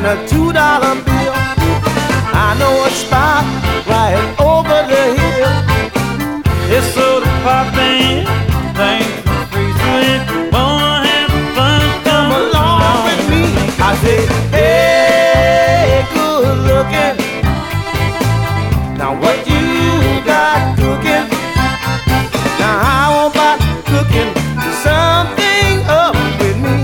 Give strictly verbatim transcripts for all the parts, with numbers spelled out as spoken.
a two dollar bill. I know a spot right over the hill. It's soda popping, things for free. So if you wanna have fun, come along with me. I say, hey, good looking. Now what you got cooking? Now how about cooking something up with me?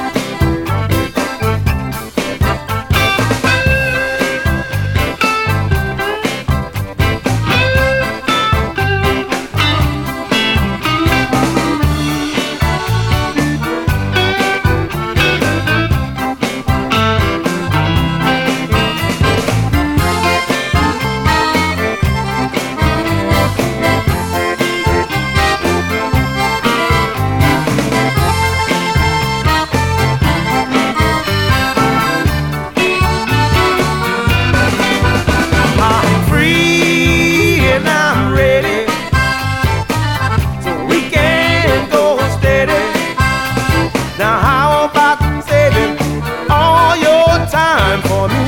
For me,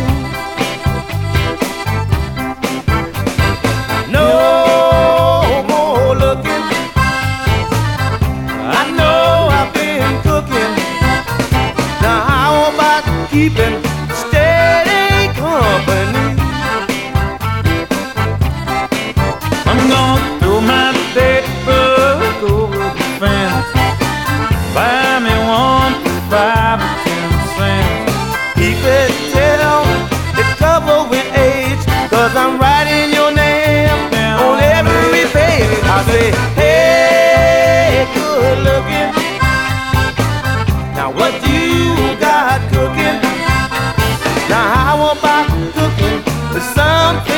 no more looking. I know I've been cooking. Now how about keeping steady company? I'm gonna throw my date book over the fence. Buy me one for five or ten cents. Keep it till it's covered with age, 'cause I'm writing your name on every page. I say, hey, good looking. Now what you got cooking? Now how about cooking something